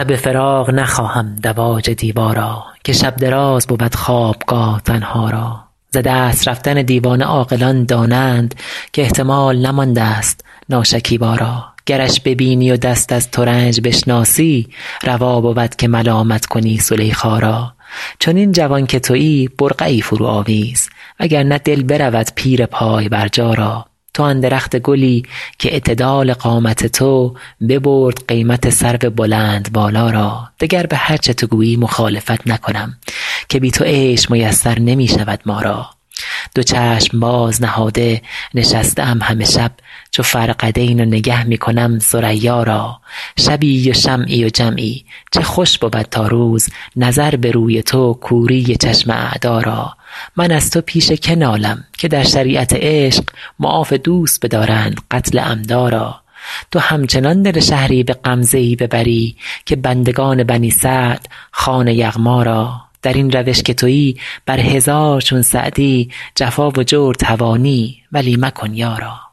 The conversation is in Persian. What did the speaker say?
شب فراق نخواهم دواج دیوارا، که شب دراز بود خوابگاه تنها را. ز دست رفتن دیوانه عاقلان دانند، که احتمال نمانده است ناشکیبا را. گرش ببینی و دست از ترنج بشناسی، روا بود که ملامت کنی زلیخا را. چنین جوان که تویی برقعی فرو آویز، وگر نه دل برود پیر پای برجا را. تو آن درخت گلی که اعتدال قامت تو، ببرد قیمت سرو بلند بالا را. دگر به هر چه تو گویی مخالفت نکنم، که بی تو عیش میسر نمی شود ما را. دو چشم باز نهاده نشسته ام همه شب، چو فرقدین و نگه می کنم ثریا را. شبی و شمعی و جمعی چه خوش بود تا روز، نظر به روی تو کوری چشم اعدا را. من از تو پیش که نالم، که در شریعت عشق معاف دوست بدارند قتل عمدا را. تو همچنان دل شهری به غمزه ای ببری، که بندگان بنی سعد خوان یغما را. در این روش که تویی بر هزار چون سعدی، جفا و جور توانی ولی مکن یارا.